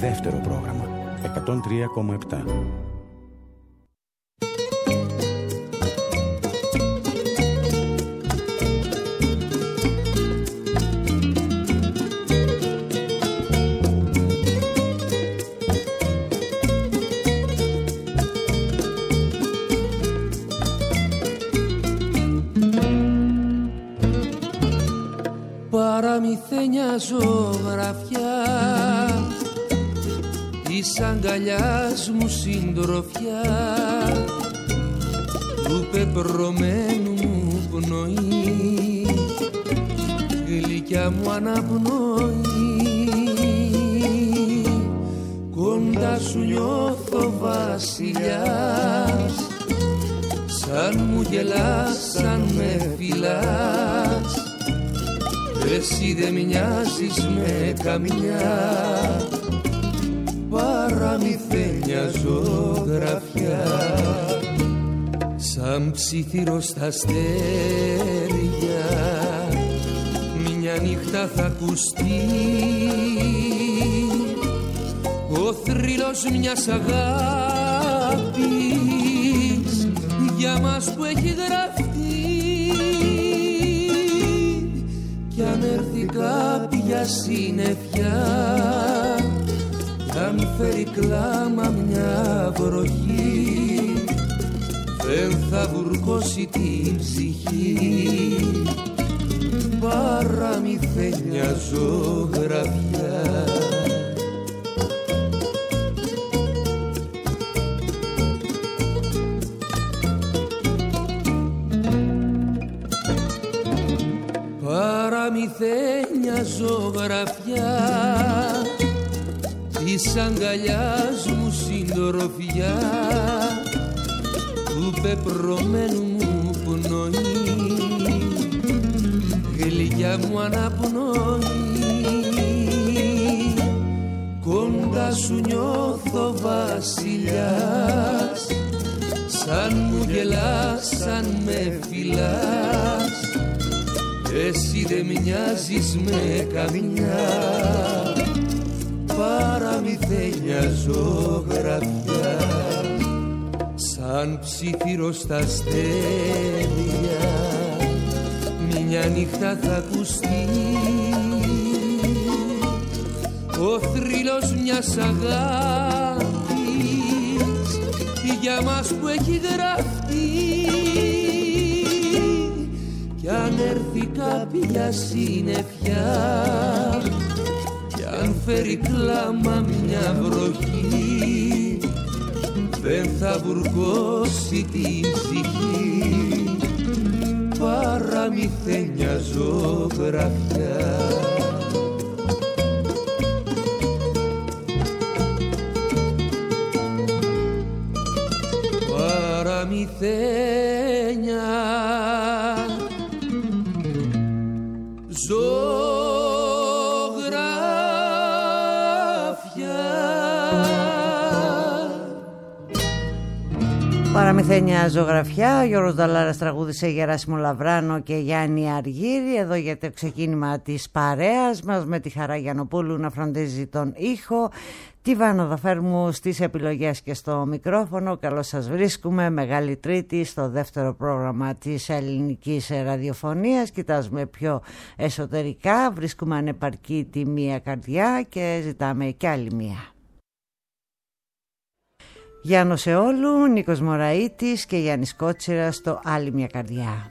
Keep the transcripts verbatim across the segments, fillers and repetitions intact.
δεύτερο πρόγραμμα εκατόν τρία κόμμα επτά. Παραμυθένια ζωγραφιά της αγκαλιάς μου συντροφιά, του πεπρωμένου μου πνοή, γλυκιά μου αναπνοή. Κοντά σου νιώθω βασιλιάς, σαν μου γελάς, σαν με φυλάς. Εσύ δεν μοιάζεις με καμιά παραμυθένια ζωγραφιά. Σαν ψήθυρο στα αστέρια μια νύχτα θα ακουστεί ο θρύλος μιας αγάπης για μας που έχει γραφτεί. Κι αν έρθει κάποια συννεφιά, κι αν φέρει κλάμα μια βροχή, δεν θα βουρκώσει την ψυχή παραμυθένια ζωγραφιά. Παραμυθένια ζωγραφιά της αγκαλιάς μου συντροφιά, του πεπρωμένου μου πνοή, γλυκιά μου αναπνοή. Κοντά σου νιώθω βασιλιάς, σαν μου γελάς, σαν με φυλάς. Εσύ δεν μοιάζεις με καμιά παραμυθένια ζωγραφιά. Σαν ψήθυρο στα αστέρια μια νύχτα θα ακουστεί ο θρύλος μιας αγάπης για μας που έχει γραφτεί. Κι αν έρθει κάποια συννεφιά, κι αν φέρει κλάμα μια βροχή, δεν θα βουρκώσει τη ψυχή παραμυθένια ζωγραφιά. Παραμυθένια Παραμυθένια ζωγραφιά. Ο Γιώργος Νταλάρας τραγούδισε Γεράσιμο Λαβράνο και Γιάννη Αργύρη. Εδώ για το ξεκίνημα της παρέας μας, με τη Χαρά Γιαννοπούλου να φροντίζει τον ήχο, τη Βάνο Δαφέρμου στις επιλογές και στο μικρόφωνο. Καλώς σας βρίσκουμε. Μεγάλη Τρίτη στο δεύτερο πρόγραμμα της ελληνικής ραδιοφωνίας. Κοιτάζουμε πιο εσωτερικά, βρίσκουμε ανεπαρκή τη μία καρδιά και ζητάμε κι άλλη μία. Γιάννος Εόλου, Νίκος Μωραΐτης και Γιάννης Κότσιρας στο Άλλη μια καρδιά.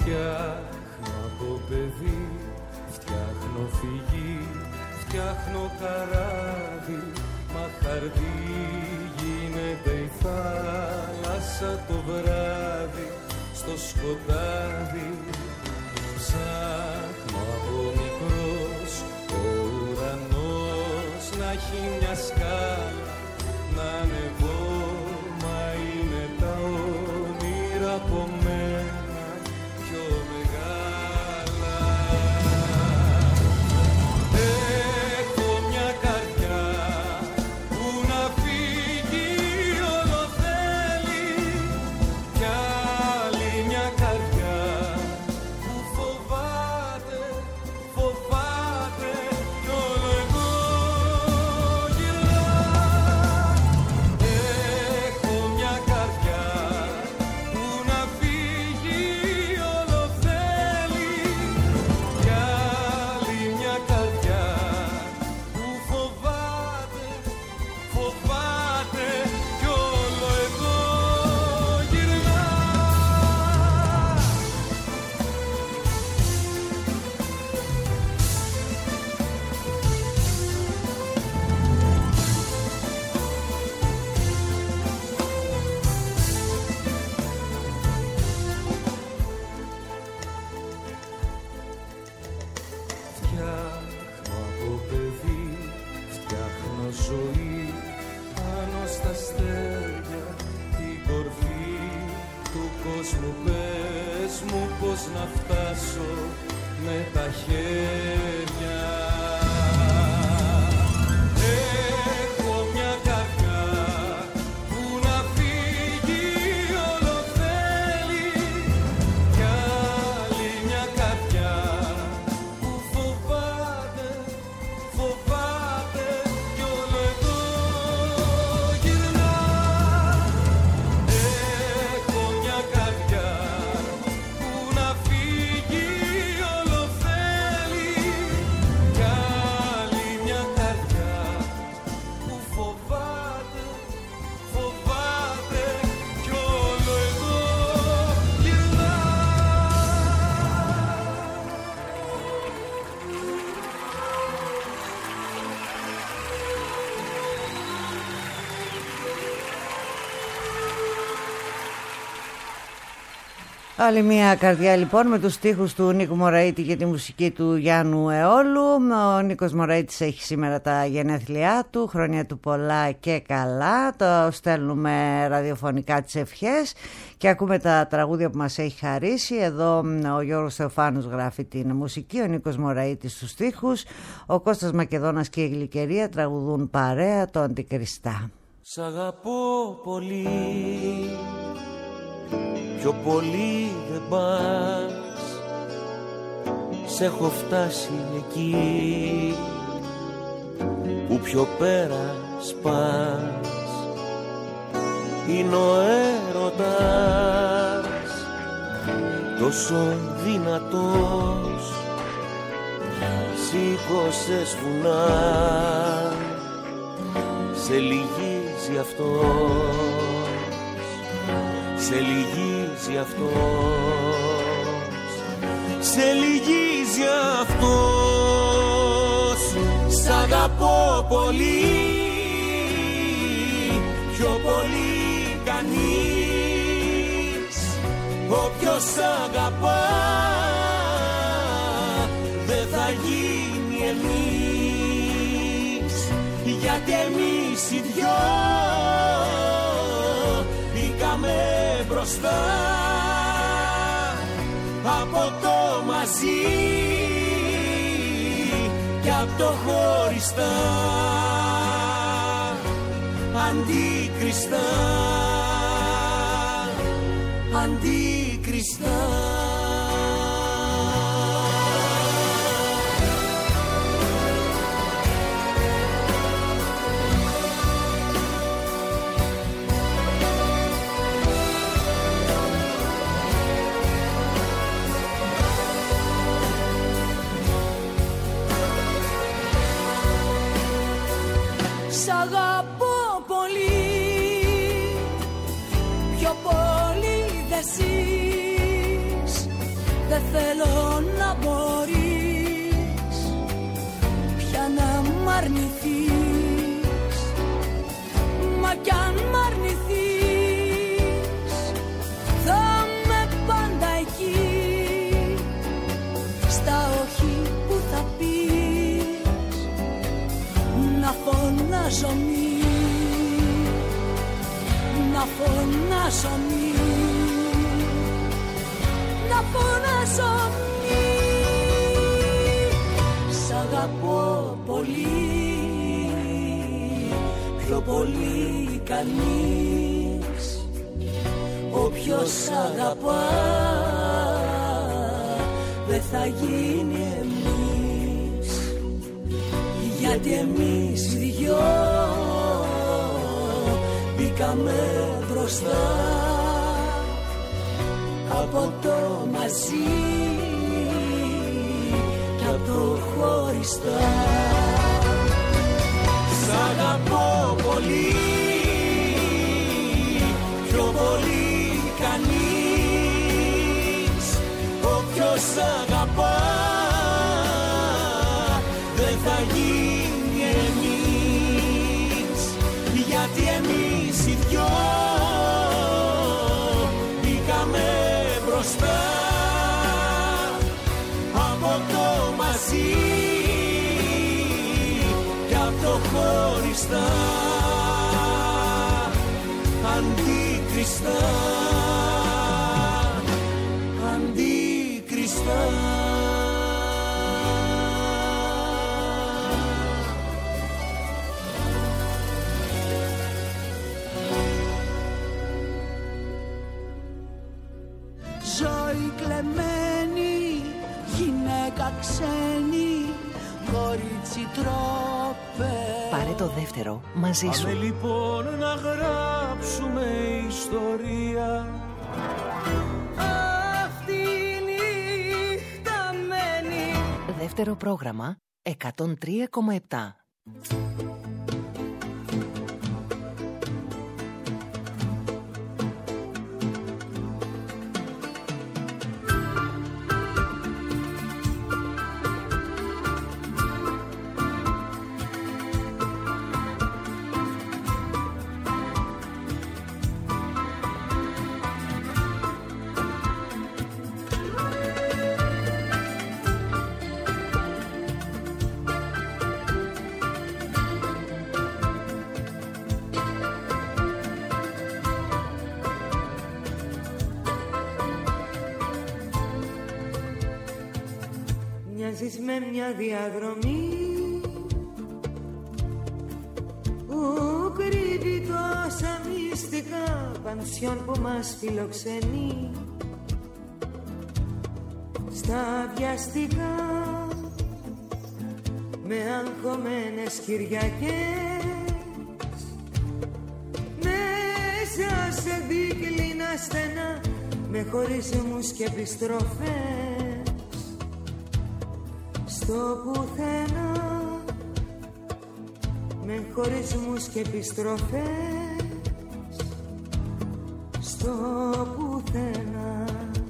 Φτιάχνω από παιδί, φτιάχνω φυγή, φτιάχνω καράβι, μα χαρτί γίνεται η θάλασσα το βράδυ, στο σκοτάδι. Ψάχνω από μικρός ο ουρανός να έχει μια σκάλα, να ανεβώ, μα είναι τα όνειρα από μένα πιο μεγάλα. Έχω μια καρδιά που να φύγει όλο θέλει, κι άλλη μια καρδιά που φοβάται, φοβάται κι όλο εδώ γυρνά. Έχω μια καρδιά που να φύγει όλο θέλει, κι άλλη μια καρδιά που φοβάται, φοβάται κι όλο εδώ γυρνά. Φτιάχνω από παιδί, φτιάχνω ζωή, πάνω στα αστέρια την κορφή του κόσμου. Πες μου πώς να φτάσω με τα χέρια. Έχω μια καρδιά που να φύγει όλο θέλει, κι άλλη μια καρδιά που φοβάται, φοβάται κι όλο εδώ γυρνά. Έχω μια καρδιά που να φύγει όλο θέλει, κι άλλη μια καρδιά που φοβάται, φοβάται κι όλο εδώ γυρνά. Άλλη μια καρδιά λοιπόν, με τους στίχους του Νίκου Μωραήτη και τη μουσική του Γιάννου Αιώλου. Ο Νίκος Μωραήτης έχει σήμερα τα γενέθλιά του, χρόνια του πολλά και καλά. Το στέλνουμε ραδιοφωνικά τις ευχές και ακούμε τα τραγούδια που μας έχει χαρίσει. Εδώ ο Γιώργος Θεοφάνους γράφει την μουσική, ο Νίκος Μωραήτης στους στίχους, ο Κώστας Μακεδόνας και η Γλυκερία τραγουδούν παρέα το Αντικριστά. Σ' αγαπώ πολύ, πιο πολύ δεν πας, σ' έχω φτάσει εκεί που πιο πέρα σπάς. Είναι ο έρωτας τόσο δυνατός, σήκωσες βουνά, σε λυγίζει αυτός, σε λυγίζει αυτός, σε λυγίζει αυτός. Σ' αγαπώ πολύ, πιο πολύ κανείς. Όποιος σ' αγαπά δεν θα γίνει εμείς, γιατί εμείς οι δυο μπήκαμε μπροστά από το μαζί και από το χωριστά. Αντίκριστα, αντίκριστα. Σ' αγαπώ πολύ, πιο πολύ δε ζεις. Δεν θέλω να μπορείς πια να μ' αρνηθείς. Μα κι αν μ' αρνηθείς θα είμαι πάντα εκεί. Στα όχι που θα πεις να φωνάζω μη, να φωνάζω μη, να φωνάζω μη. Σ' αγαπώ πολύ, πιο πολύ κανείς. Όποιος αγαπά δεν θα γίνει εμείς. Γιατί εμείς οι δυο μπήκαμε μπροστά από το μαζί και από το χωριστά. Σ' αγαπώ πολύ, πιο πολύ κανείς. Όποιος αγαπά δεν θα γίνει εμείς. Γιατί εμείς οι δυο μπήκαμε μπροστά από το μαζί και από το χωριστά. Αντίκριστα, αντίκριστα. Ζωή κλεμμένη, γυναίκα ξένη, κορίτσι τρόπε. Πάρε το δεύτερο μαζί σου. Πάμε λοιπόν να γράψουμε ιστορία. Αυτή η νύχτα μένει. Δεύτερο πρόγραμμα εκατόν τρία κόμμα επτά. Μοιάζεις με μια διαδρομή που κρύβει τόσα μυστικά, πανσιόν που μας φιλοξενεί στα βιαστικά, με αγχωμένες Κυριακές, μέσα σε δίκλινα στενά, με χωρισμούς και επιστροφές. Στο πουθενά, με χωρισμούς και επιστροφές. Στο πουθενά.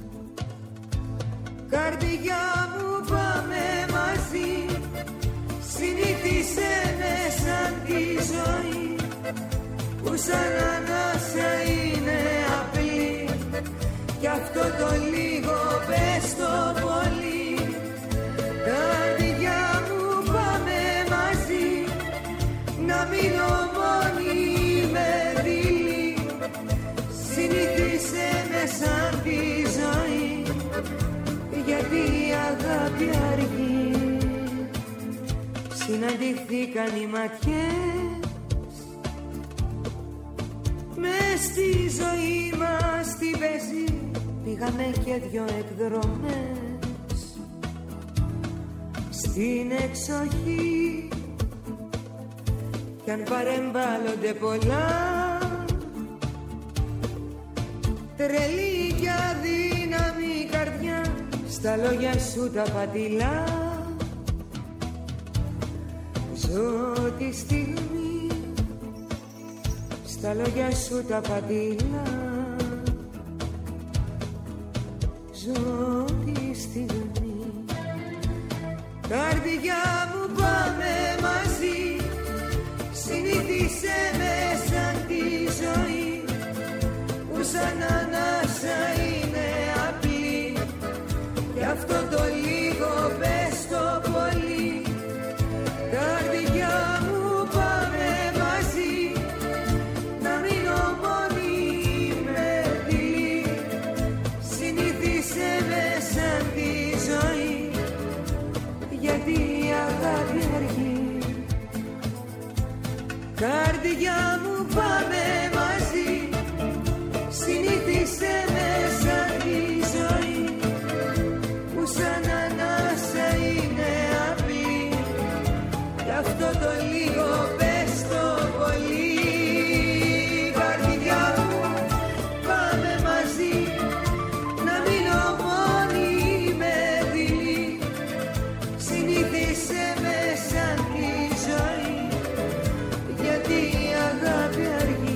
Καρδιά μου πάμε μαζί, συνήθισε με σαν τη ζωή, που σαν ανάσα είναι απλή, κι αυτό το λίγο πες το πολύ. Καρδιά μου πάμε μαζί, να μείνω μόνη με δειλή, συνήθισε με σαν τη ζωή, γιατί η αγάπη αργεί. Συναντηθήκαν οι ματιές μες στη ζωή μας την πεζή, πήγαμε και δυο εκδρομές στην εξοχή, κι αν παρεμβάλλονται πολλά, τρελή κι αδύναμη καρδιά, στα λόγια σου τα πατηλά. Ζω τη στιγμή, στα λόγια σου τα πατηλά. Ζω τη στιγμή. Καρδιά μου πάμε μαζί, συνήθισε με σαν τη ζωή που σαν ανάσα είναι απλή. Κι αυτό το λίγο πες το πολύ. Καρδιά μου πάμε μαζί, να μείνω μόνη με δειλή. Συνήθισε με σαν τη ζωή, γιατί η αγάπη αργεί. Καρδιά μου πάμε μαζί, συνήθισε με σαν τη ζωή που σαν ανάσα είναι απλή. Κι αυτό το λίγο πες το πολύ. Καρδιά μου πάμε μαζί, να μείνω μόνη με δειλή. Συνήθισε με σαν τη ζωή, γιατί η αγάπη αργεί.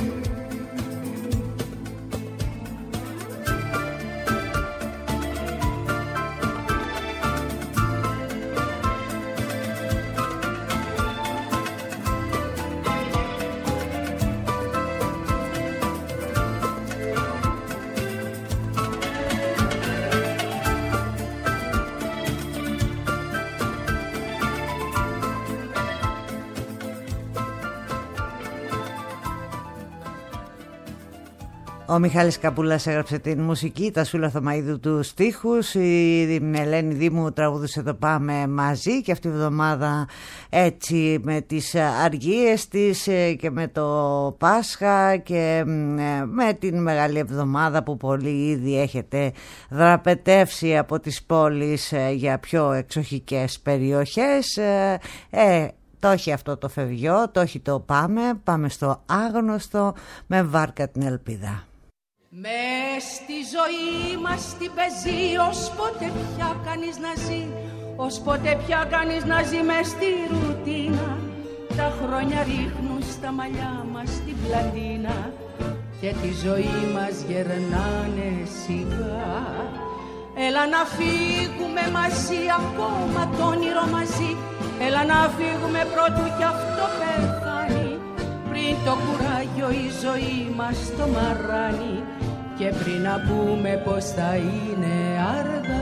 Ο Μιχάλης Καπούλας έγραψε την μουσική, τα Σούλα Θωμαΐδου του στίχους, η Ελένη Δήμου τραγουδούσε το Πάμε Μαζί, και αυτή η εβδομάδα έτσι με τις αργίες της και με το Πάσχα και με την Μεγάλη Εβδομάδα που πολλοί ήδη έχετε δραπετεύσει από τις πόλεις για πιο εξοχικές περιοχές. Ε, Το έχει αυτό το φευγιό, το έχει το πάμε, πάμε στο άγνωστο με βάρκα την ελπίδα. Μες στη ζωή μας την πεζή, ως πότε πια κανείς να ζει, ως πότε πια κανείς να ζει μες στη ρουτίνα. Τα χρόνια ρίχνουν στα μαλλιά μας την πλατίνα και τη ζωή μας γερνάνε σιγά. Έλα να φύγουμε μαζί, ακόμα το όνειρο μαζί. Έλα να φύγουμε πρώτου κι αυτό πεθάνει, πριν το κουράγιο η ζωή μας το μαράνει και πριν να πούμε πως θα είναι αργά.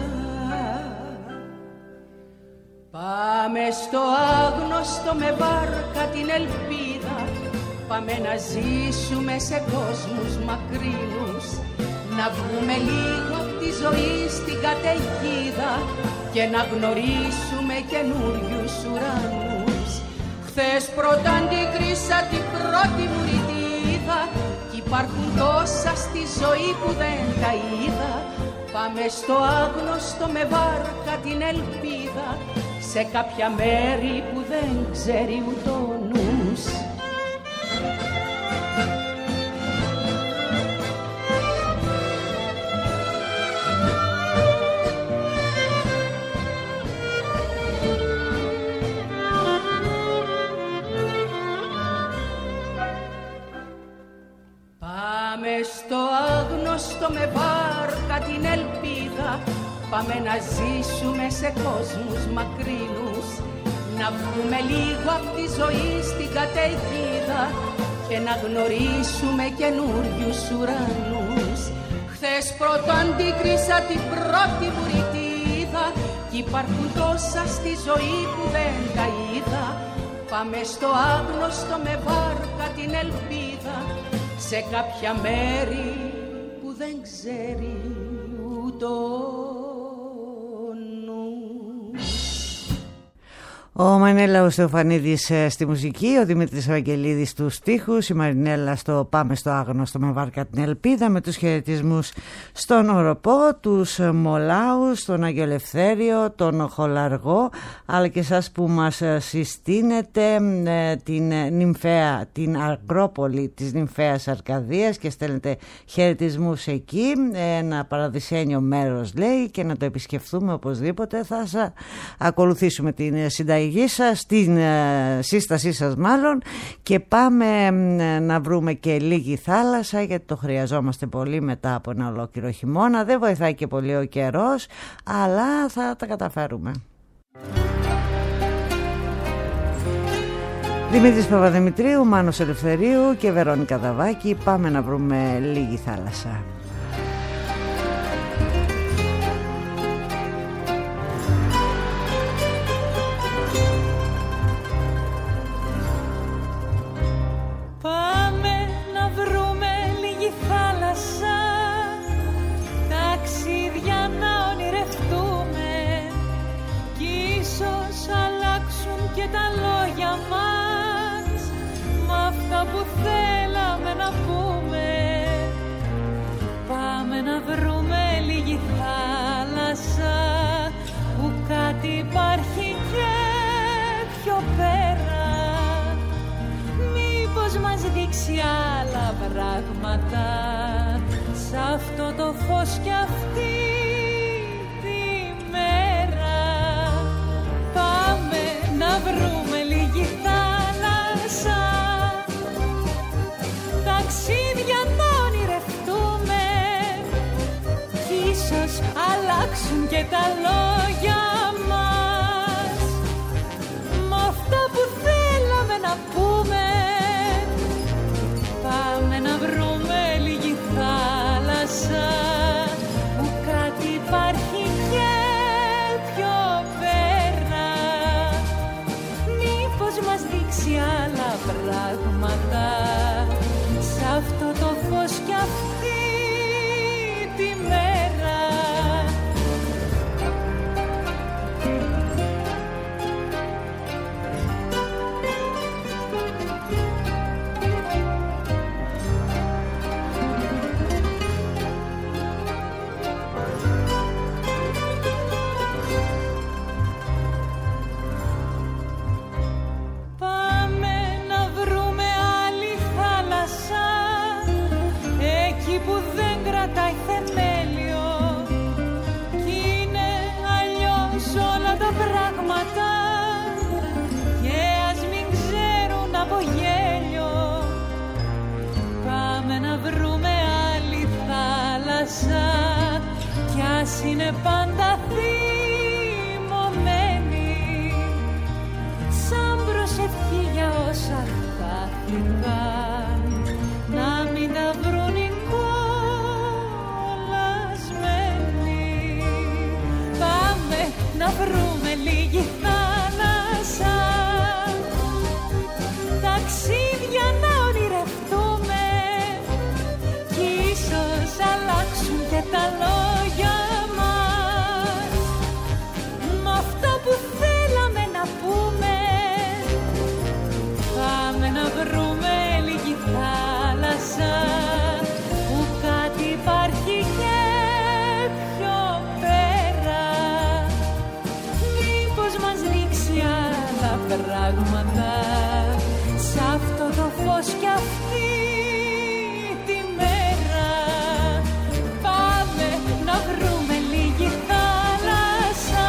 Πάμε στο άγνωστο με βάρκα την ελπίδα, πάμε να ζήσουμε σε κόσμους μακρινούς, να βγούμε λίγο απ' τη ζωή στην καταιγίδα και να γνωρίσουμε καινούριους ουρανούς. Χθες πρώτα αντικρίσα την πρώτη μου ρητίδα κι υπάρχουν τόσα στη ζωή που δεν τα είδα. Πάμε στο άγνωστο με βάρκα την ελπίδα, σε κάποια μέρη που δεν ξέρει ούτε ο νους. Πάμε στο άγνωστο με βάρκα την ελπίδα, πάμε να ζήσουμε σε κόσμους μακρινούς, να βγούμε λίγο απ' τη ζωή στην καταιγίδα και να γνωρίσουμε καινούριους ουρανούς. Χθες πρώτο αντίκρισα την πρώτη μου ρητίδα κι υπάρχουν τόσα στη ζωή που δεν τα είδα. Πάμε στο άγνωστο με βάρκα την ελπίδα, σε κάποια μέρη που δεν ξέρει ούτε ο νους. Ο Μανέλαος Θεοφανίδης στη μουσική, ο Δημήτρης Ευαγγελίδης στους στίχους, η Μαρινέλα στο Πάμε στο άγνωστο με βάρκα την ελπίδα, με τους χαιρετισμούς στον Οροπό, τους Μολάους, τον Άγιο Ελευθέριο, τον Χολαργό, αλλά και εσάς που μας συστήνετε την νυμφαία, την Ακρόπολη της νυμφαίας Αρκαδίας και στέλνετε χαιρετισμούς εκεί, ένα παραδεισένιο μέρος λέει, και να το επισκεφθούμε οπωσδήποτε. Θα σας ακολουθήσουμε την συνταγή επιλογή σας, την ε, σύστασή σας μάλλον, και πάμε ε, να βρούμε και λίγη θάλασσα, γιατί το χρειαζόμαστε πολύ μετά από ένα ολόκληρο χειμώνα. Δεν βοηθάει και πολύ ο καιρός, αλλά θα τα καταφέρουμε. Δημήτρης Παπαδημητρίου, Μάνος Ελευθερίου και Βερόνικα Δαβάκη. Πάμε να βρούμε λίγη θάλασσα. Πάμε να βρούμε λίγη θάλασσα, ταξίδια να ονειρευτούμε, κι ίσως αλλάξουν και τα λόγια μας, μ' αυτά που θέλαμε να πούμε. Πάμε να βρούμε λίγη θάλασσα, που κάτι υπάρχει και πιο πέρα, μήπως μας δείξει άλλα πράγματα, σ' αυτό το φως κι αυτή τη μέρα. Πάμε να βρούμε λίγη θάλασσα, ταξίδια να ονειρευτούμε, κι ίσως αλλάξουν και τα λόγια μας, μ' αυτά που θέλαμε να πούμε. Πάμε να βρούμε λίγη θάλασσα, που κάτι υπάρχει και πιο πέρα, μήπως μας δείξει άλλα πράγματα, σ' αυτό το φως κι αυτή τη μέρα. Κι ας είναι πάντα θυμωμένη, σαν προσευχή για όσα χάθηκαν, να μην τα βρουν οι κολλασμένοι. Πάμε να βρούμε λίγη θάλασσα, ταξίδια να ονειρευτούμε, κι ίσως αλλάξουν και τα λόγια μας, μ' αυτά που θέλαμε να πούμε. Πάμε να βρούμε λίγη θάλασσα, που κάτι υπάρχει και πιο πέρα, μήπως μας δείξει άλλα πράγματα, σ' αυτό το φως κι αυτή τη μέρα. Πάμε να βρούμε λίγη θάλασσα,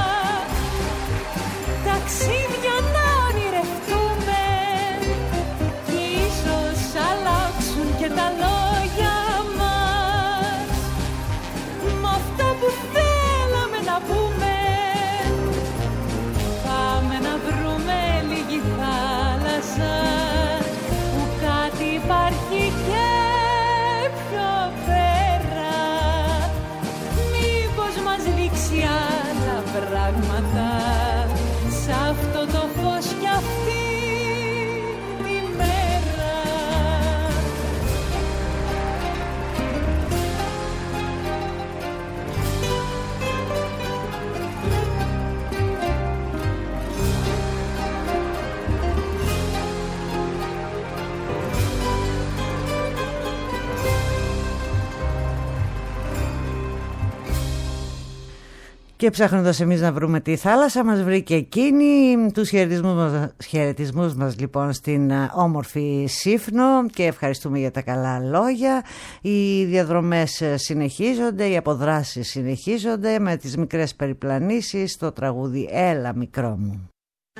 ταξίδια να ονειρευτούμε, κι ίσως αλλάξουν και τα λόγια μας, μ' αυτά που θέλαμε να πούμε. Πάμε να βρούμε λίγη θάλασσα, που κάτι υπάρχει και πιο πέρα, μήπως μας δείξει άλλα πράγματα, σ' αυτό το φως κι αυτή τη μέρα. Και ψάχνοντας εμείς να βρούμε τη θάλασσα, μας βρήκε εκείνη. Τους χαιρετισμούς μας, χαιρετισμούς μας λοιπόν στην όμορφη Σύφνο, και ευχαριστούμε για τα καλά λόγια. Οι διαδρομές συνεχίζονται, οι αποδράσεις συνεχίζονται, με τις μικρές περιπλανήσεις, το τραγούδι «Έλα μικρό μου».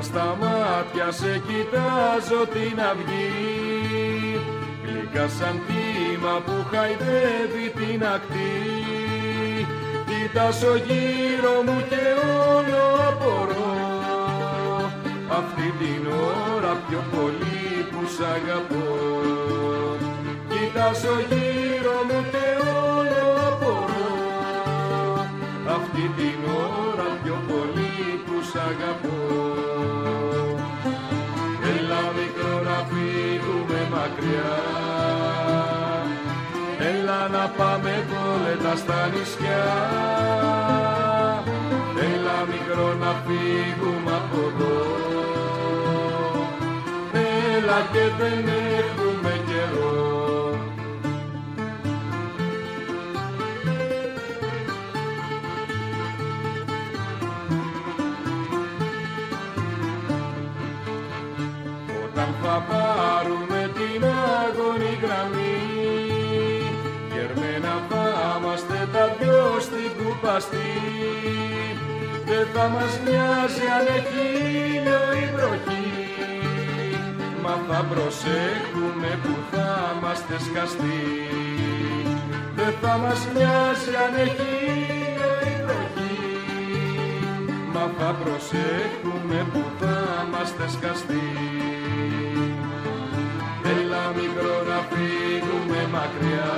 στα μάτια σε κοιτάζω την αυγή, γλυκά σαν κύμα που χαϊδεύει την ακτή. Κοιτάζω γύρω μου και όλο απορώ, αυτή την ώρα πιο πολύ που σ' αγαπώ. Κοιτάζω γύρω μου και όλο απορώ, αυτή την ώρα πιο πολύ που σ' αγαπώ. Έλα μικρό να φύγουμε μακριά, έλα να πάμε βόλετα στα νησιά. Έλα μικρό να φύγουμε από εδώ, έλα και δεν έχουμε καιρό. Όταν θα πάρουμε την άγωνη γραμμή, γερμένα θα είμαστε τα δυο στην κουπαστή. Δεν θα μας νοιάζει αν έχει ήλιο ή βροχή, μα θα προσέχουμε που θα είμαστε σκαστοί. Δεν θα μας νοιάζει αν έχει ήλιο ή βροχή, μα θα προσέχουμε που θα είμαστε σκαστοί. Έλα μικρό να φύγουμε μακριά,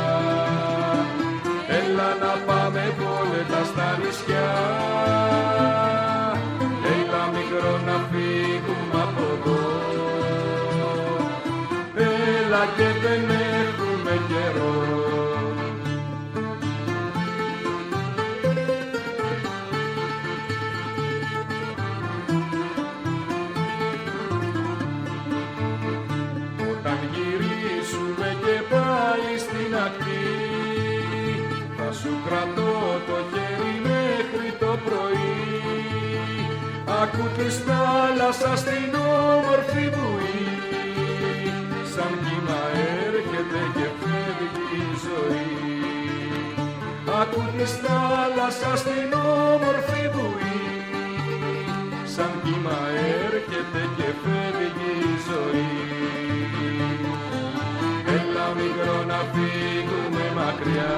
έλα να πάμε βόλετα στα νησιά. Έλα μικρό να φύγουμε από εδώ, έλα και δεν έχουμε καιρό. Όταν γυρίσουμε και πάλι στην ακτή, θα σου κρατώ το χέρι μέχρι το πρωί. Άκου της θάλασσας την όμορφη βουή, σαν κύμα έρχεται και φεύγει η ζωή. Άκου της θάλασσας την όμορφη βουή, σαν κύμα έρχεται και φεύγει η ζωή. Έλα μικρό να φύγουμε μακριά,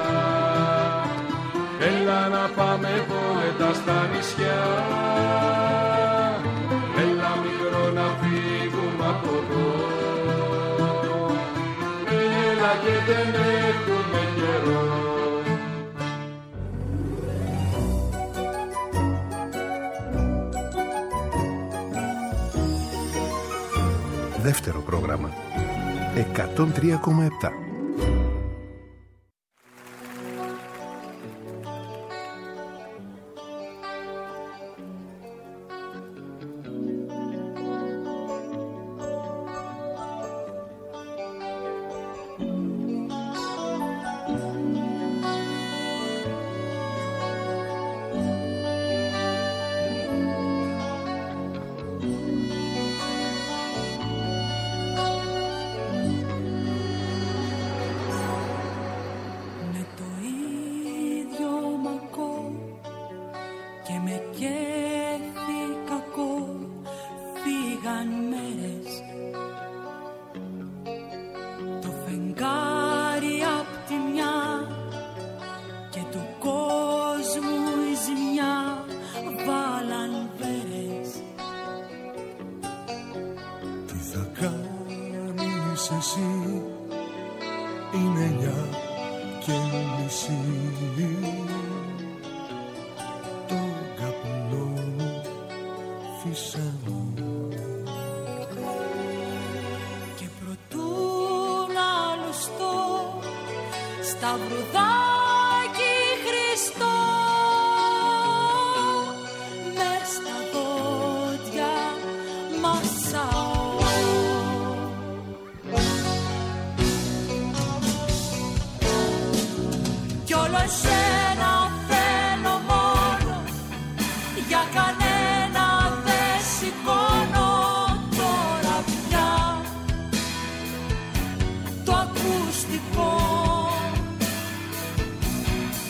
έλα να πάμε βόλετα στα νησιά. Έλα μικρό να φύγουμε από εδώ, έλα και δεν έχουμε καιρό. Δεύτερο πρόγραμμα εκατόν τρία κόμμα επτά.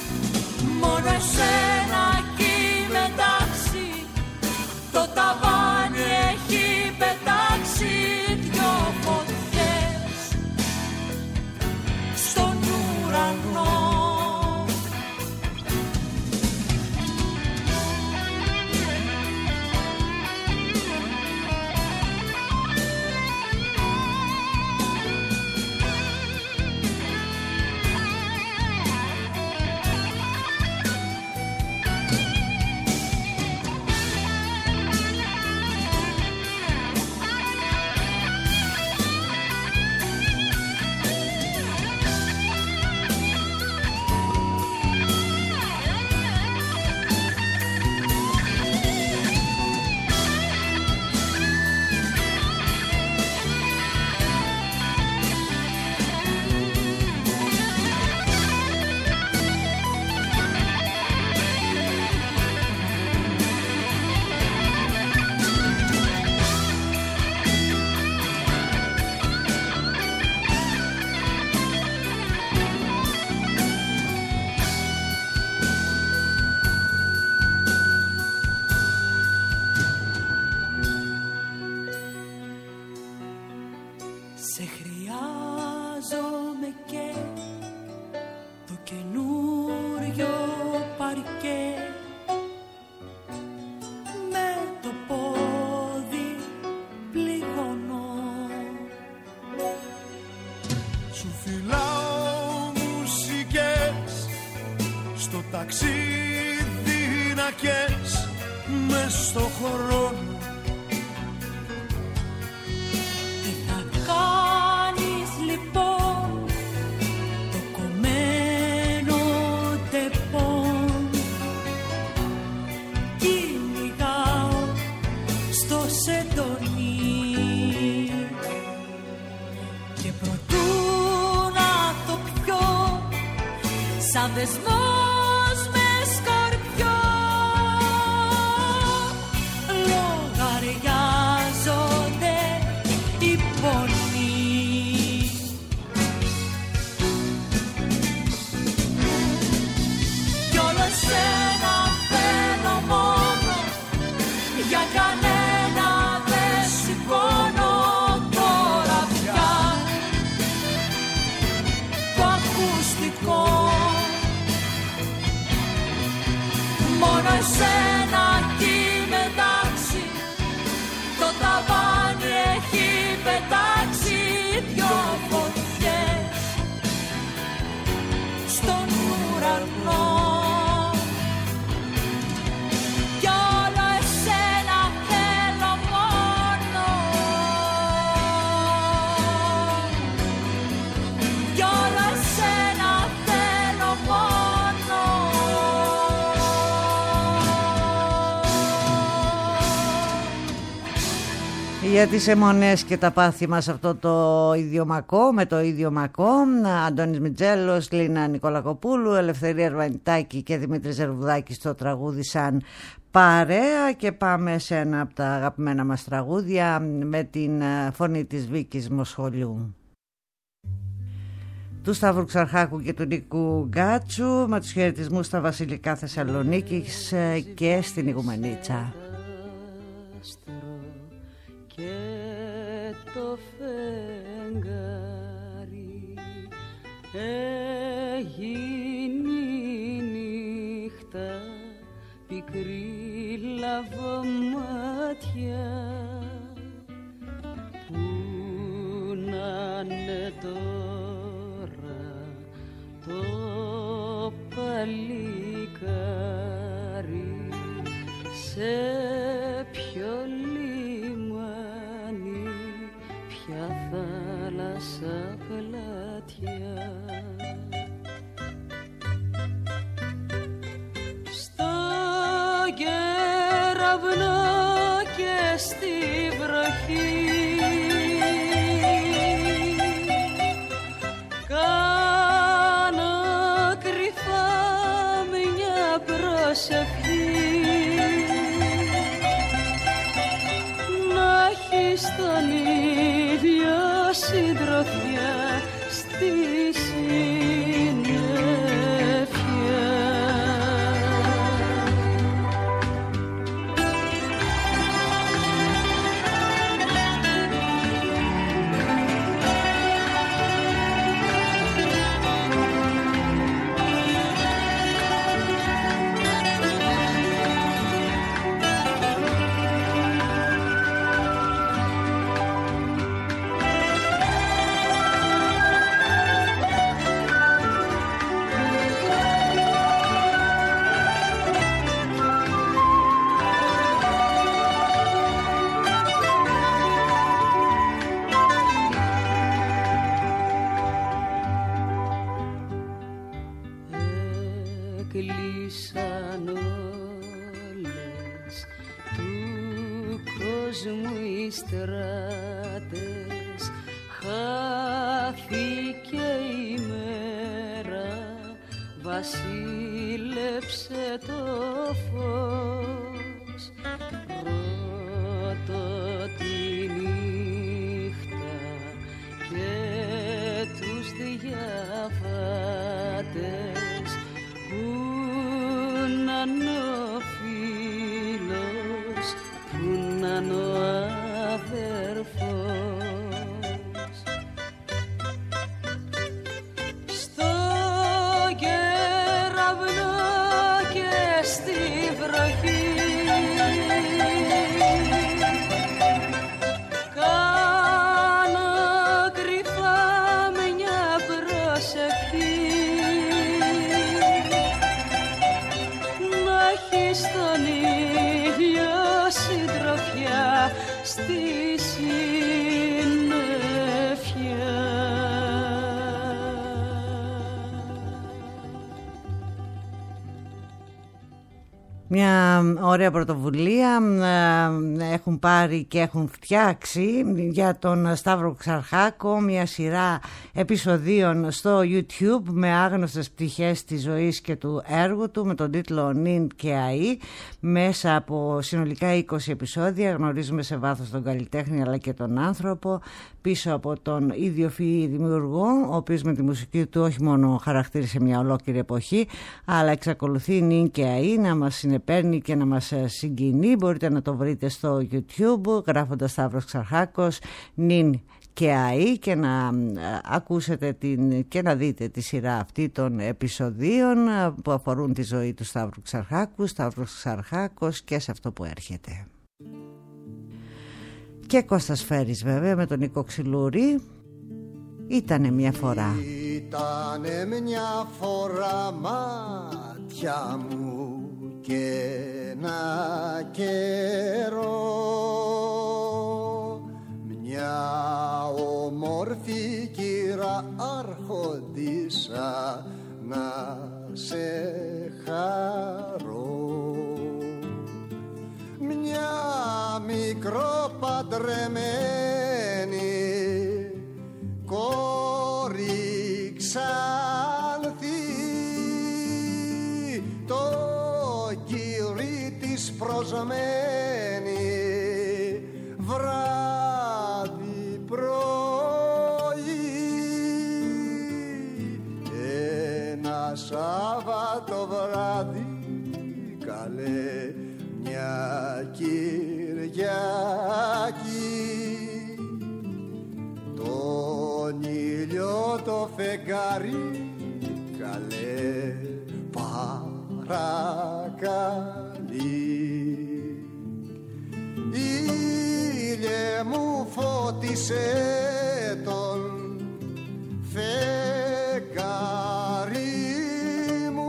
Μόνο εσένα εκεί μεταξύ το ταβάνι Σε χρειάζομαι και το καινούριο παρκέ, με το πόδι πληγωνώ. Σου φυλάω μουσικές στο ταξίδι να καις μες στο χρόνο. Τι θα κάνεις λοιπόν το κομμένο τεπών? Κυνηγάω στο σεντονί και προτού να το πιω σαν δεσμός με σκορπιό, λογαριάζονται οι πονοί. Κι όλο εσένα θέλω μόνο, για κανένα δεν σηκώνω τώρα πια το ακουστικό. Μόνο εσένα κι μετάξι το ταβάνι έχει πετάξει δυο φωτιές στον ουρανό. Κι όλο εσένα θέλω μόνο, κι όλο εσένα θέλω μόνο. Για τις αιμονές και τα πάθη μας αυτό το ιδιομακό, με το ιδιομακό, Αντώνης Μιτζέλος, Λίνα Νικολακοπούλου, Ελευθερία Ρουανιτάκη και Δημήτρης Ζερβουδάκης το τραγούδισαν παρέα. Και πάμε σε ένα από τα αγαπημένα μας τραγούδια με την φωνή της Βίκης Μοσχολιού, του Σταύρου Ξαρχάκου και του Νίκου Γκάτσου, με τους χαιρετισμούς στα Βασιλικά Θεσσαλονίκης και στην Ιγουμενίτσα. Και το φεγγάρι έγινε νύχτα, πικρή λαβομάτια, που να'ναι τώρα το παλικάρι, σε ποιο λιμάνι, ποια θάλασσα πλατιά. Στο κεραυνό και στη βροχή κάνω κρυφά μια προσευχή, να έχεις τον ίδιο συντροφιά στη συννεφιά. Κλείσαν όλες του κόσμου οι στράτες, χάθηκε η μέρα, βασίλεψε το φως. Ρωτώ τη νύχτα και τους διαβάτες, πού να'ν ο φίλος, πού να'ν ο αδερφός. Μια ωραία πρωτοβουλία έχουν πάρει και έχουν φτιάξει για τον Σταύρο Ξαρχάκο μια σειρά επεισοδίων στο YouTube με άγνωστες πτυχές της ζωής και του έργου του, με τον τίτλο Νιν και ΑΗ. Μέσα από συνολικά είκοσι επεισόδια γνωρίζουμε σε βάθος τον καλλιτέχνη αλλά και τον άνθρωπο πίσω από τον ιδιοφυή δημιουργό, ο οποίος με τη μουσική του όχι μόνο χαρακτήρισε μια ολόκληρη εποχή, αλλά εξακολουθεί νυν και αεί να μας συνεπέρνει και να μας συγκινεί. Μπορείτε να το βρείτε στο YouTube γράφοντας Σταύρος Ξαρχάκος νυν και αεί και να ακούσετε την, και να δείτε τη σειρά αυτή των επεισοδίων που αφορούν τη ζωή του Σταύρου Ξαρχάκου, Σταύρος Ξαρχάκος και σε αυτό που έρχεται. Και Κώστας Φέρης βέβαια με τον Νίκο Ξυλούρη. Ήτανε μια φορά. Ήτανε μια φορά μάτια μου και ένα καιρό, μια όμορφη κύρα άρχοντισσα να σε χαρώ. Μια μικροπαντρεμένη κόρη Ξάνθη, το κύρι της προσμένη βράδυ πρωί. Ένα Σάββατο βράδυ καλέ μια Κυριακή, τον ήλιο το φεγγάρι καλέ παρακαλεί. Ήλιε μου φώτισε τον φεγγάρι μου,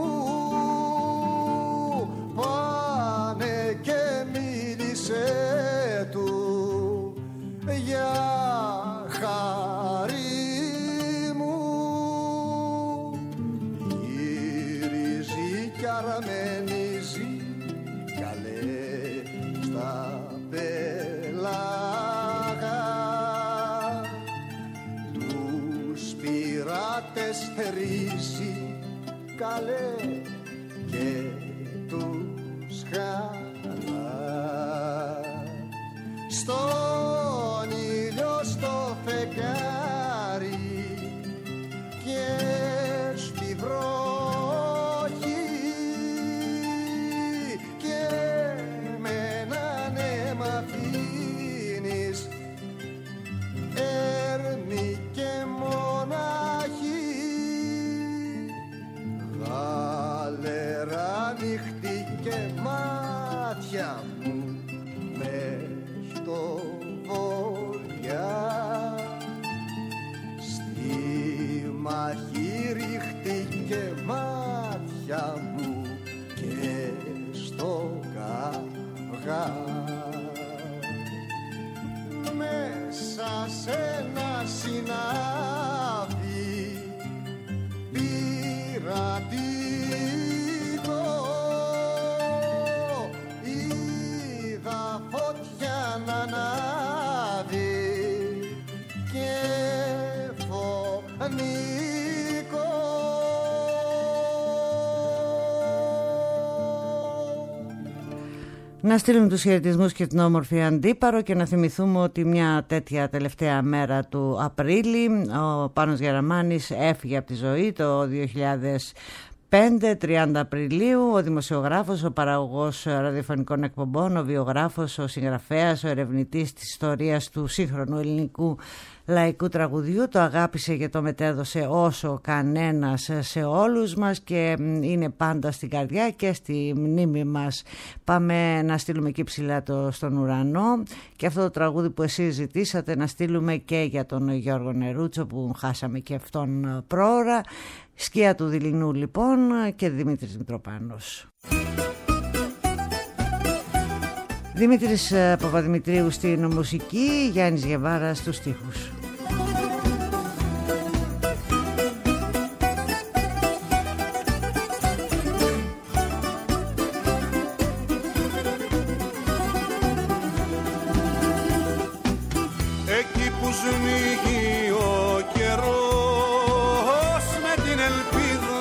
πάνε και μίλησε του για χάρη μου. Γυρίζει κι αρμενίζει καλέ στα πέλαγα, τους πειρατές θερίζει καλέ και τους χαλά. Στον ήλιο στο φεγγάρι και στη βροχή και με έναν αίμα αφήνεις έρμη και μοναχή. Γαλερά νύχτη και μάτια μου μες στο βοριά, στη μαχή ρίχτηκε μάτια μου και στο καυγά. Μέσα σε ένα συνάδι πειρατικό είδα φωτιά να ανάβει και φωνικό. Να στείλουμε τους χαιρετισμούς και την όμορφη Αντίπαρο και να θυμηθούμε ότι μια τέτοια τελευταία μέρα του Απρίλη ο Πάνος Γεραμάνης έφυγε από τη ζωή το δύο χιλιάδες πέντε, τριάντα Απριλίου, ο δημοσιογράφος, ο παραγωγός ραδιοφωνικών εκπομπών, ο βιογράφος, ο συγγραφέας, ο ερευνητής της ιστορίας του σύγχρονου ελληνικού λαϊκού τραγουδιού. Το αγάπησε και το μετέδωσε όσο κανένας σε όλους μας και είναι πάντα στην καρδιά και στη μνήμη μας. Πάμε να στείλουμε εκεί ψηλά το, στον ουρανό και αυτό το τραγούδι που εσείς ζητήσατε να στείλουμε και για τον Γιώργο Νερούτσο που χάσαμε και αυτόν πρόωρα. Σκία του Δειλινού λοιπόν και Δημήτρης Μητροπάνος. Δημήτρης Παπαδημητρίου στην μουσική, Γιάννης Γεβάρας στους στίχους. που σμίγει ο καιρός με την ελπίδα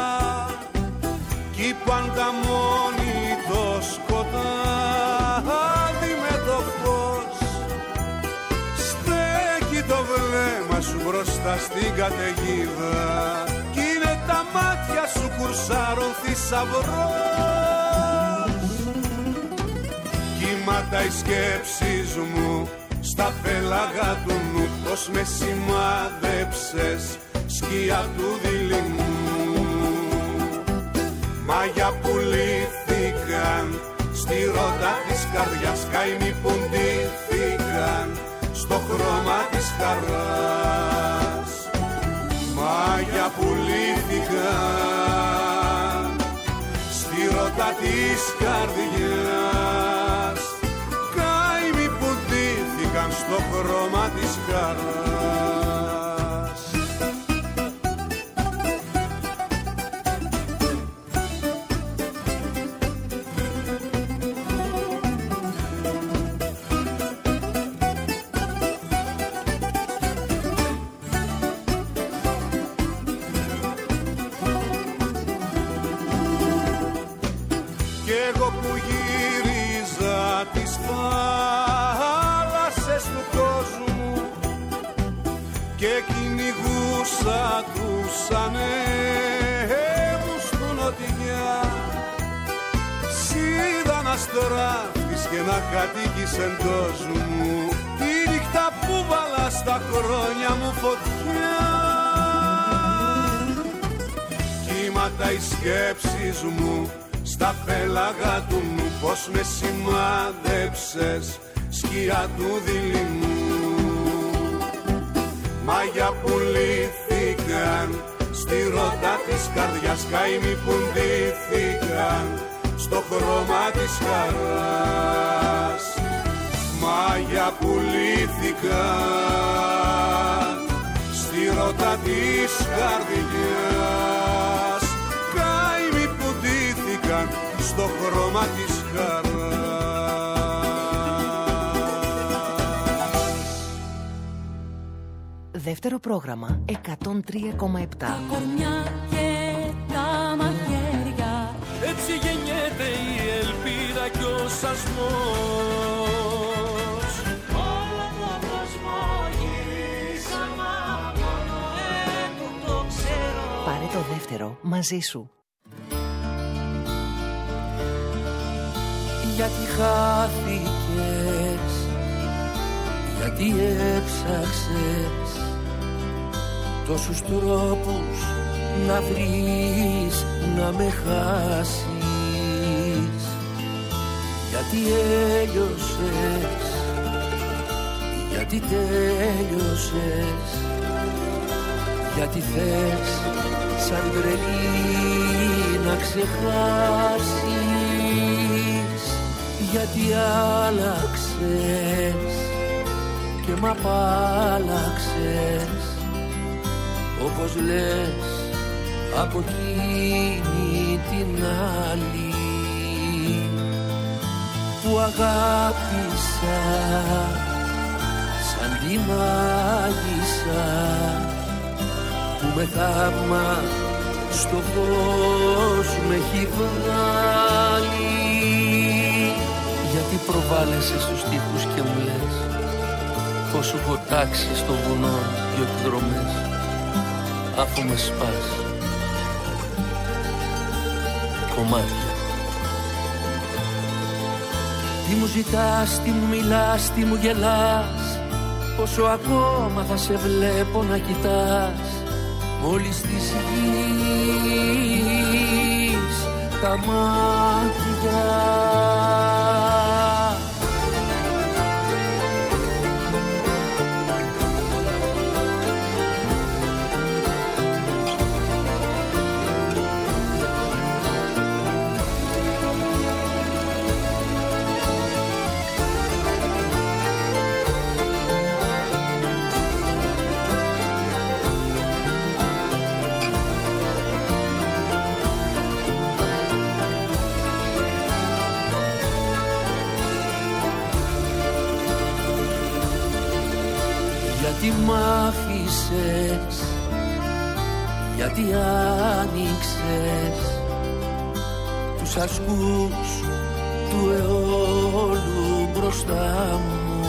κι πάντα μόνη το σκοτάδι με το φως στέκει το βλέμμα σου μπροστά στην καταιγίδα κι είναι τα μάτια σου κουρσάρων θησαυρός. Κύματα οι σκέψεις μου στα πέλαγα του νου πως με σημάδεψες σκιά του δειλινού. Μάγια πουλήθηκαν στη ρότα της καρδιάς, καημοί που ντύθηκαν στο χρώμα της χαράς. Μάγια πουλήθηκαν στη ρότα της καρδιάς, καημοί που ντύθηκαν στο χρώμα της χαράς. Τους ανέμους του νοτιά σίδα να στράφεις και να κατοίκεις εντός μου τη νύχτα που βάλα στα χρόνια μου φωτιά. Κύματα οι σκέψεις μου στα πέλαγα του νου πως με σημάδεψες σκιά του δειλινού. Μάγια πουλήθηκαν στη ρότα της καρδιάς, καημοί που ντύθηκαν στο χρώμα της χαράς. Μάγια πουλήθηκαν στη ρότα της καρδιάς, καημοί που ντύθηκαν στο χρώμα της χαράς. Δεύτερο πρόγραμμα εκατόν τρία κόμμα επτά. Τα κορμιά και τα μαχαίρια, έτσι γεννιέται η ελπίδα κι ο σασμός. Όλο τον κόσμο γύρισα, μα μόνο εγώ το ξέρω. Πάρε το δεύτερο μαζί σου. Γιατί χάθηκες, γιατί έψαξες τόσους τρόπους να βρεις να με χάσεις. Γιατί έλειωσες, γιατί τέλειωσες, γιατί θες σαν τρελή να ξεχάσεις. Γιατί άλλαξες και μ' απάλλαξες, όπως λες από εκείνη την άλλη που αγάπησα σαν τη μάγισσα που με θαύμα στο φως με έχει βγάλει. Γιατί προβάλλεσαι στους τοίχους και μου λες πως σου έχω τάξει στο βουνό δυο εκδρομές, αφού με σπάς κομμάτια. Τι μου ζητάς, τι μου μιλάς, τι μου γελάς, πόσο ακόμα θα σε βλέπω να κοιτάς, μόλις της γης τα μάτια. Γιατί μ' άφησες, γιατί άνοιξες τους ασκούς του αιώλου μπροστά μου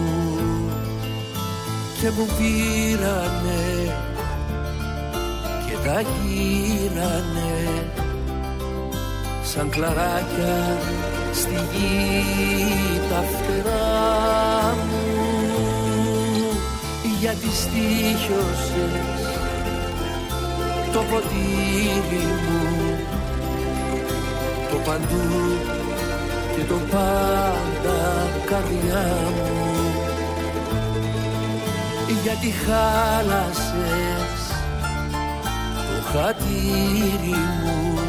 και μου πήρανε και τα γύρανε σαν κλαράκια στη γη τα φτερά μου. Γιατί στοίχιωσες το ποτήρι μου, το παντού και το πάντα καρδιά μου. Γιατί χάλασες το χατήρι μου,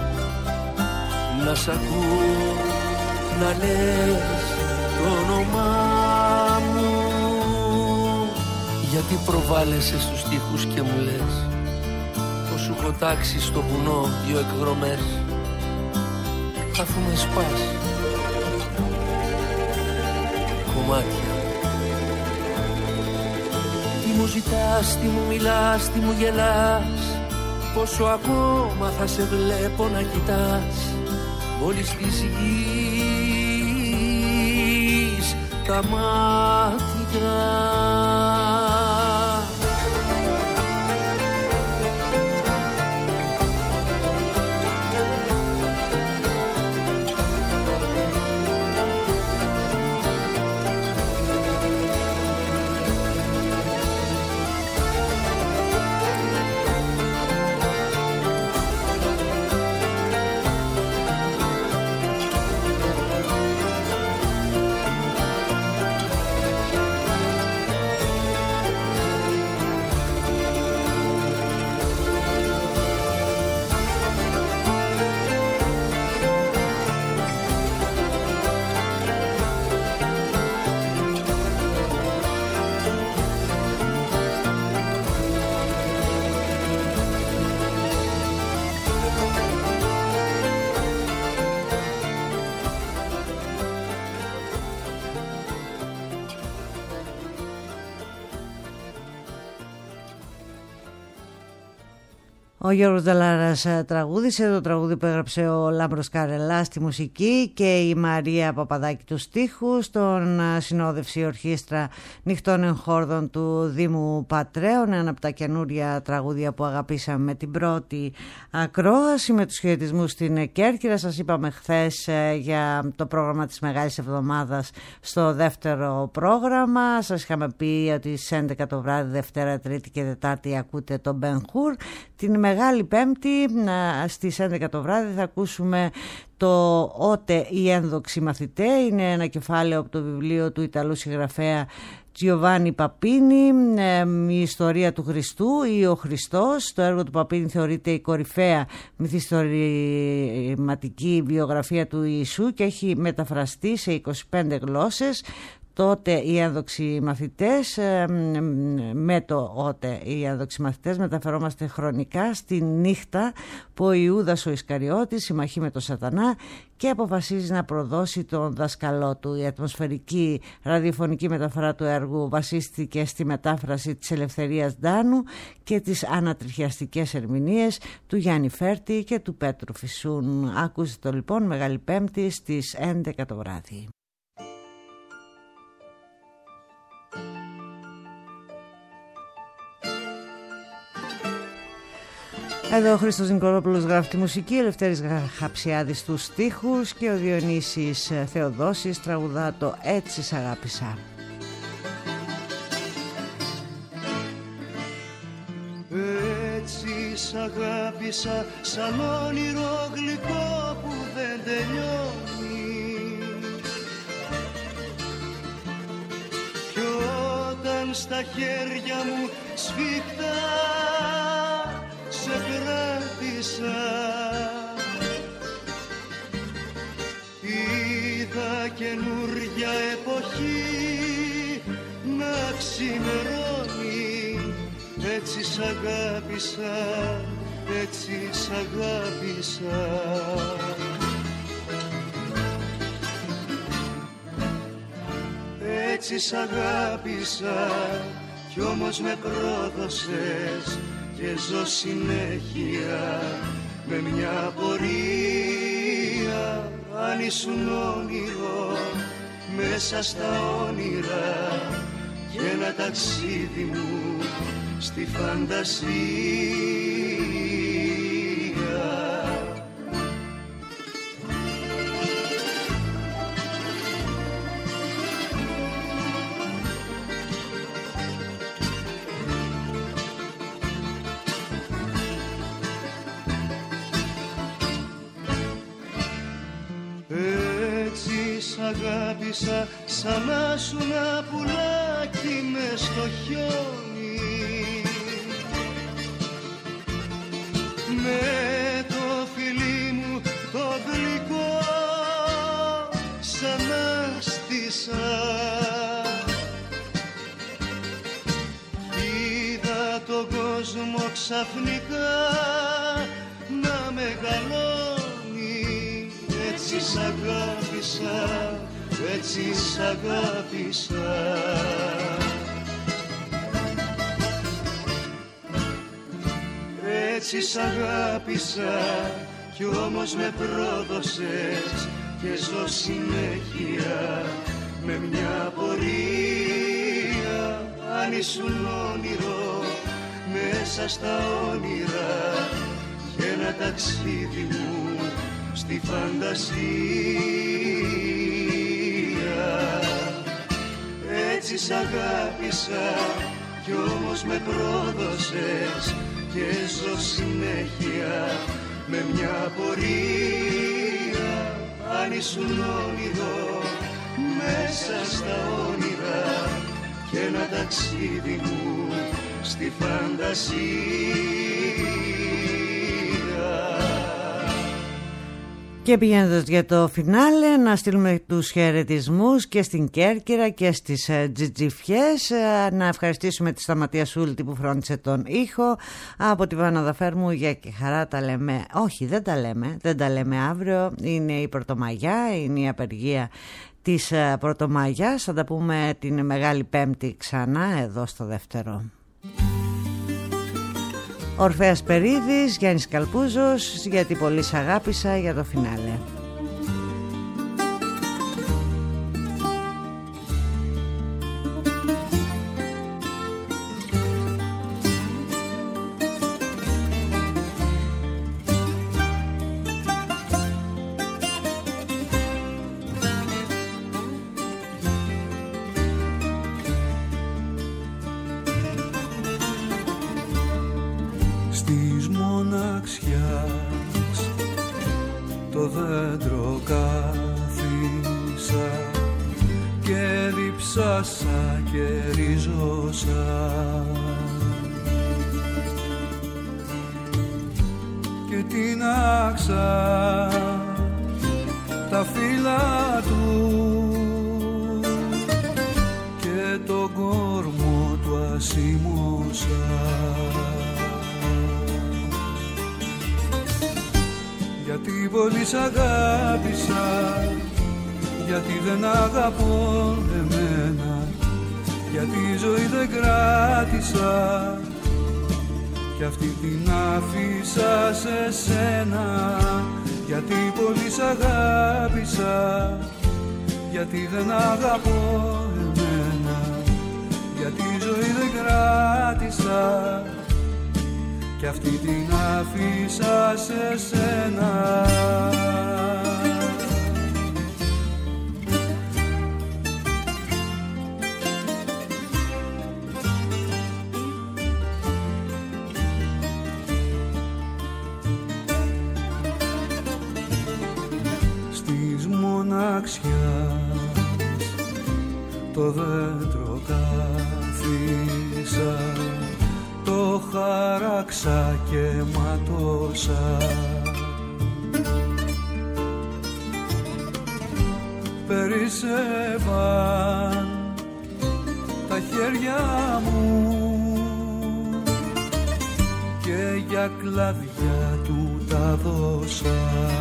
να σ' ακούω να λες το όνομά μου. Γιατί προβάλλεσαι στους στίχους και μου λες πως σου έχω τάξει στο βουνό δύο εκδρομές, αφού με σπάς κομμάτια. Τι μου ζητάς, τι μου μιλάς, τι μου γελάς, πόσο ακόμα θα σε βλέπω να κοιτάς μόλις της γης τα μάτια. Ο Γιώργος Νταλάρας τραγούδισε το τραγούδι που έγραψε ο Λάμπρος Καρελάς στη μουσική και η Μαρία Παπαδάκη του στίχους. Τον συνόδευσε η Ορχήστρα Νυχτών Εγχόρδων του Δήμου Πατρέων, ένα από τα καινούρια τραγούδια που αγαπήσαμε με την πρώτη ακρόαση, με τους χαιρετισμούς στην Κέρκυρα. Σας είπαμε χθες για το πρόγραμμα της Μεγάλης Εβδομάδας στο δεύτερο πρόγραμμα. Σας είχαμε πει ότι στις έντεκα το βράδυ, Δευτέρα, Τρίτη και Τετάρτη ακούτε τον Ben Hur. Την Μεγάλη Πέμπτη στις έντεκα το βράδυ θα ακούσουμε το «Ότε οι ένδοξοι μαθητέ». Είναι ένα κεφάλαιο από το βιβλίο του Ιταλού συγγραφέα Τζιοβάνι Παπίνι, η ιστορία του Χριστού ή ο Χριστός. Το έργο του Παπίνι θεωρείται η κορυφαία μυθιστορηματική βιογραφία του Ιησού και έχει μεταφραστεί σε είκοσι πέντε γλώσσες. Τότε οι ένδοξοι μαθητές, με το «Ότε οι ένδοξοι μαθητές» μεταφερόμαστε χρονικά στη νύχτα που ο Ιούδας ο Ισκαριώτης συμμαχεί με τον Σατανά και αποφασίζει να προδώσει τον δάσκαλό του. Η ατμοσφαιρική ραδιοφωνική μεταφορά του έργου βασίστηκε στη μετάφραση της Ελευθερίας Ντάνου και τις ανατριχιαστικές ερμηνείες του Γιάννη Φέρτη και του Πέτρου Φυσούν. Ακούστε το λοιπόν Μεγάλη Πέμπτη στις έντεκα το βράδυ. Εδώ ο Χρήστος Νικολόπουλος γράφει τη μουσική, Ελευθέρης Χαψιάδης τους στίχους και ο Διονύσης Θεοδόσης τραγουδά το «Έτσι σ' αγάπησα». Έτσι σ' αγάπησα σαν όνειρο γλυκό που δεν τελειώνει, κι όταν στα χέρια μου σφίχτα σε κράτησα, είδα καινούρια εποχή να ξημερώνει. Έτσι σ' αγάπησα, έτσι σ' αγάπησα. Έτσι σ' αγάπησα κι όμως με πρόδωσες και ζω συνέχεια με μια πορεία. Αν ήσουν όνειρο μέσα στα όνειρα και ένα ταξίδι μου στη φαντασία. Αγάπησα σαν να σου να πουλάκι μες στο χιόνι, με το φιλί μου το γλυκό σαν άστησα. Είδα τον κόσμο ξαφνικά να μεγαλώνει, έτσι σ' αγάπησα, έτσι σ' αγάπησα. Έτσι σ' αγάπησα κι όμως με πρόδωσες και ζω συνέχεια με μια πορεία. Αν ήσουν όνειρο μέσα στα όνειρα και ένα ταξίδι μου στη φαντασία. Έτσι σ' αγάπησα κι όμως με πρόδωσες και ζω συνέχεια με μια πορεία. Αν ήσουν όνειρο μέσα στα όνειρα και ένα ταξίδι μου στη φαντασία. Και πηγαίνοντας για το φινάλε, να στείλουμε τους χαιρετισμούς και στην Κέρκυρα και στις Τζιτζιφιές. Να ευχαριστήσουμε τη Σταματία Σούλτη που φρόντισε τον ήχο. Από τη Βάνα Δαφέρμου για και χαρά τα λέμε. Όχι, δεν τα λέμε, δεν τα λέμε αύριο. Είναι η Πρωτομαγιά, είναι η απεργία της Πρωτομαγιάς. Θα τα πούμε την Μεγάλη Πέμπτη ξανά εδώ στο δεύτερο. Ορφέας Περίδης, Γιάννης Καλπούζος, γιατί πολύ σ' αγάπησα, για το φινάλε. Το δέντρο κάθισα και διψάσα και ριζώσα και τίναξα τα φύλλα του και τον κόρμο του ασήμωσα. Γιατί πολύ σ' αγάπησα, γιατί δεν αγαπώ εμένα, γιατί η ζωή δεν κράτησα κι αυτή την άφησα σε σένα. Γιατί πολύ σ' αγάπησα, γιατί δεν αγαπώ εμένα, γιατί η ζωή δεν κράτησα κι αυτή την άφησα σε σένα. Στις μοναξιάς το δέντρο κάθισα, το χαράξα και ματώσα. Περισσεύαν τα χέρια μου και για κλαδιά του τα δώσα.